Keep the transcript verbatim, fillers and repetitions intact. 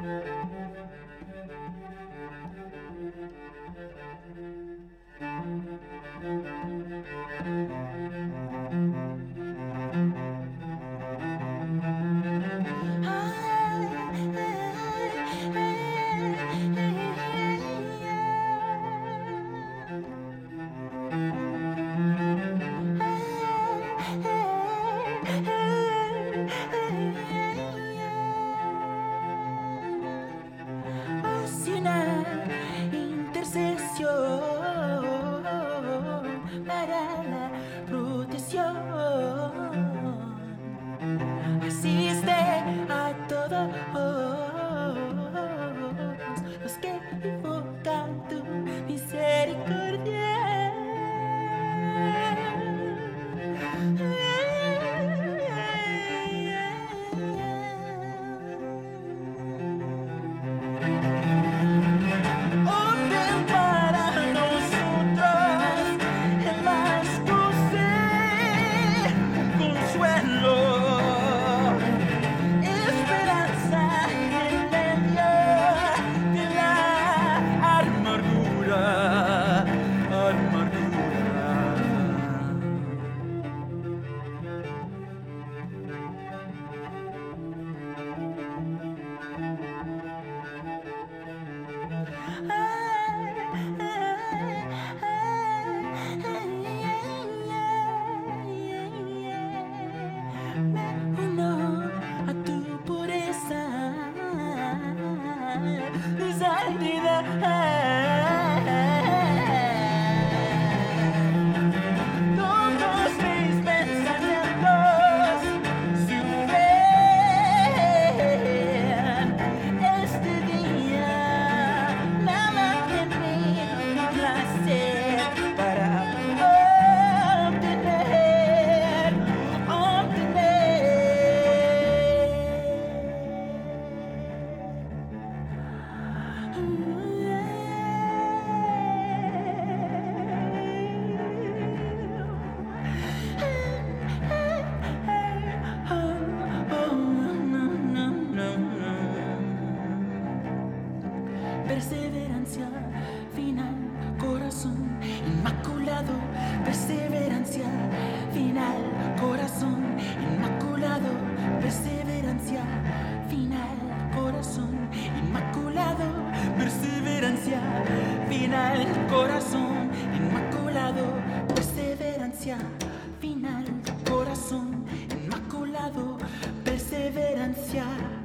Para la protección, asiste a todos los que invocan tu misericordia. Todos mis pensamientos suben este día, nada en mí placer para obtener, obtener. Perseverancia final, corazón inmaculado. Perseverancia final, corazón inmaculado. Perseverancia final, corazón inmaculado. Perseverancia final, corazón inmaculado. Perseverancia final, corazón inmaculado. Perseverancia.